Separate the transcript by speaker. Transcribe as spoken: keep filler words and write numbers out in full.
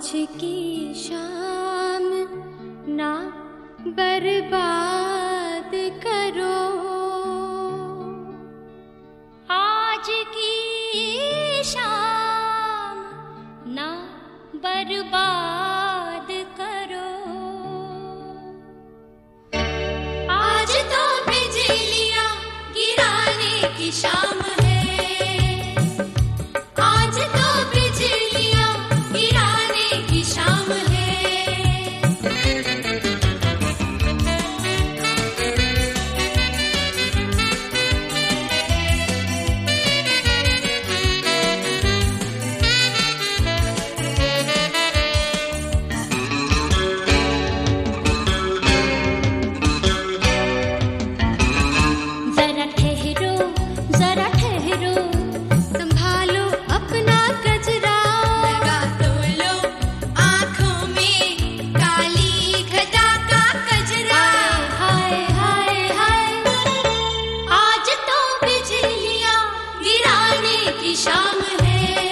Speaker 1: आज की शाम ना बर्बाद करो, आज की शाम ना बर्बाद करो। आज तो बिजलियां गिराने की शाम है, आज तो बिजलियां गिराने की शाम है। जरा ठहरो जरा ठहरो, संभालो अपना गजरा, लगा तो लो आँखों में काली घटा का कजरा। हाय हाय हाय, आज तो बिजलियां गिराने की शाम है।